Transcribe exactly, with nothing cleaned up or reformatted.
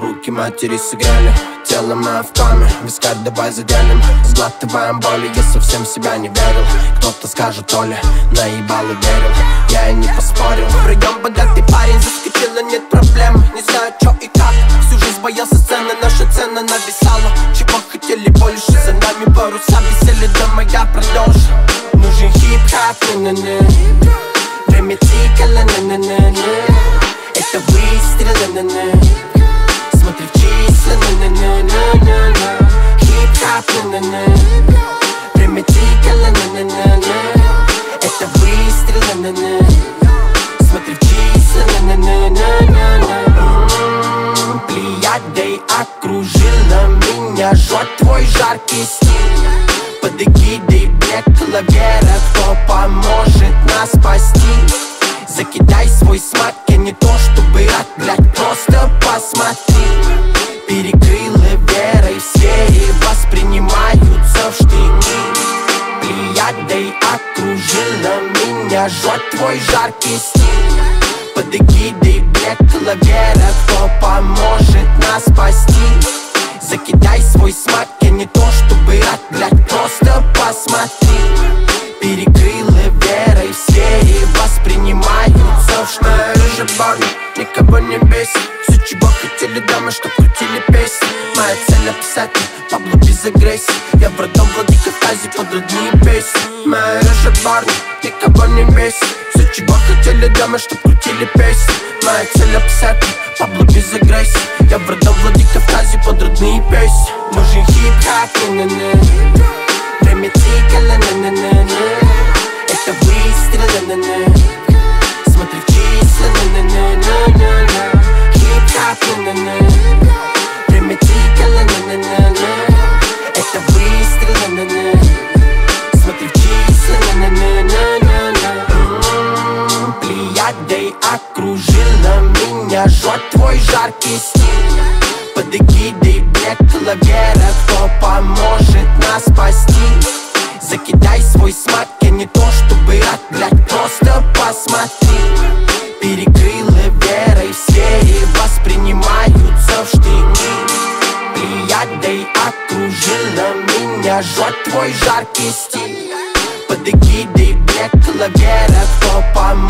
Руки матери сыграли, тело мое в коме. Вискарь давай заделим, сглатываем боли. Я совсем в себя не верил. Кто-то скажет, Оля, наебал и верил. Я и не поспорил. Прием, богатый парень, заскочила, нет проблем. Не знаю, чё и как, всю жизнь боялся сцены. Наша цена нависала. Чего хотели больше, за нами паруса висели. Дома я продолжу. Нужен хип-хап, не-не-не. Время тикало, не-не-не-не. Это выстрелы, не-не. Смотри в числа, не-не-не-не-не. Хип-хап, не-не-не. Время тикало, не-не-не-не. Это выстрелы, не-не. Смотри в числа, не-не-не-не-не. Плеядой окружила меня, жжет твой жаркий стиль. Под эгидой Black Clavera, кто поможет нас спасти? Закидай свой смак, я не то чтобы рад, блядь, просто посмотри. Перекрылы верой, в сфере воспринимаются в штыки. Плеядой окружила меня, жжет твой жаркий стиль. Под эгидой Black Clavera, кто поможет нас спасти? Закидай свой смак, я не то чтобы рад, блядь, просто посмотри. Перекрылы верой, в сфере воспринимаются в штыки. Рыжий барни, никого не бесит. Все, чего хотели дамы, что крутили песни. Моя цель описать Пабло без агрессии. Я в родном Владикавказе под родные песни. Моя рыжий барни, никого не бесит. Все, чего хотели дамы, что крутили песни. Моя цель описать Пабло без агрессии. Я в родном Владикавказе под родные песни. Нужен хип-хап, не-не-не. Время тикало, не-не-не-не. Это выстрелы, не-не. Смотри в числа, не-не-не-не-не. Хип-хап, не-не-не. Время тикало, не-не-не-не. Это выстрелы, не-не. Смотри в числа, не-не-не-не-не. Плеядой окружила меня, жжет твой жаркий стиль. Под эгидой Black Clavera, кто поможет нас спасти? Закидай свой смак, я не то чтобы рад, блядь, просто посмотри. Перекрылы верой, в сфере воспринимаются в штыки. Плеядой окружила меня, жжет твой жаркий стиль. Под эгидой Black Clavera, кто поможет